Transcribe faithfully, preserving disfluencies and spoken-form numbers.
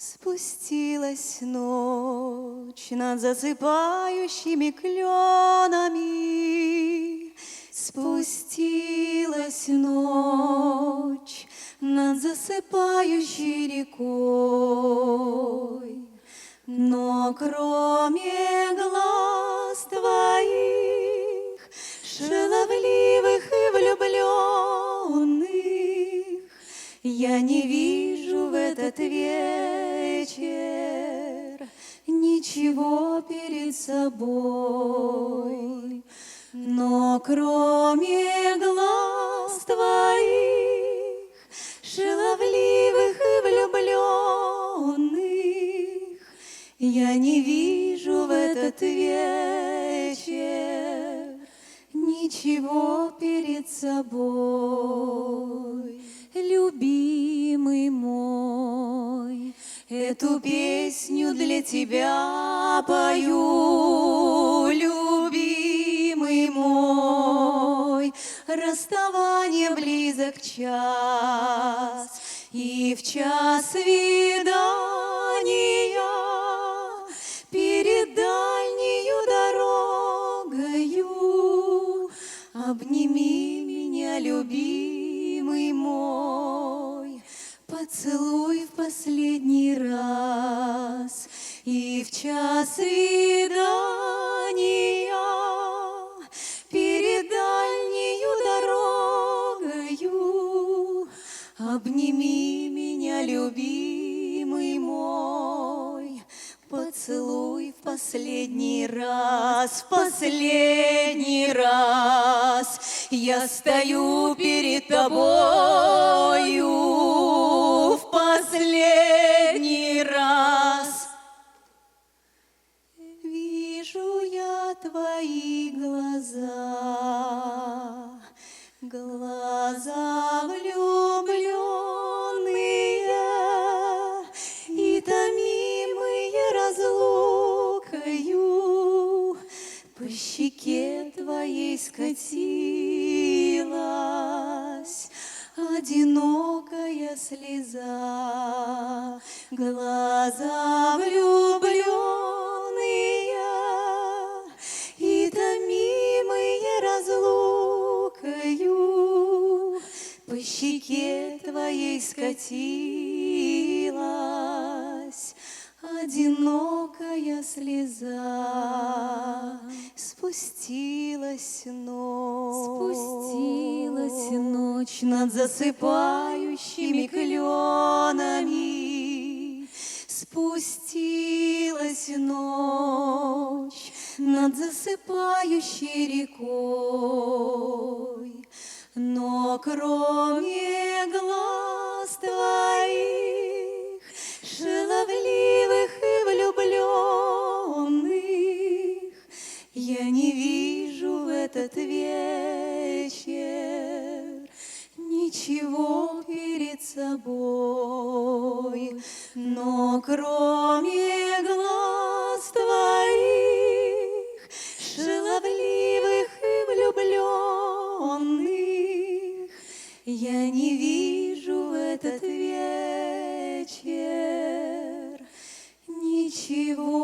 Спустилась ночь над засыпающими кленами. Спустилась ночь над засыпающей рекой. Но кроме глаз твоих, шаловливых и влюбленных, я не вижу в этот вечер ничего перед собой. Но кроме глаз твоих, шаловливых и влюбленных, я не вижу в этот вечер ничего перед собой. Любимый мой, эту песню для тебя пою. Любимый мой, расставание близок час, и в час свидания перед дальнею дорогою обними меня, любимый мой, поцелуй в последний раз, и в час свидания перед дальнею дорогою обними меня, любимый мой, поцелуй в последний раз, в последний раз. Я стою перед тобою в последний раз. Вижу я твои глаза, глаза влюбленные и томимые разлукою. По щеке твоей скатилась одинокая слеза. Глаза влюбленные и томимые разлукою, по щеке твоей скатилась одинокая слеза. Спустилась ночь, спустилась ночь над засыпающими кленами. Спустилась ночь над засыпающей рекой. Но кроме глаз твоих, шаловливых и влюбленных, я не вижу в этот вечер ничего перед собой. Но кроме глаз твоих, шаловливых и влюбленных, я не вижу в этот вечер ничего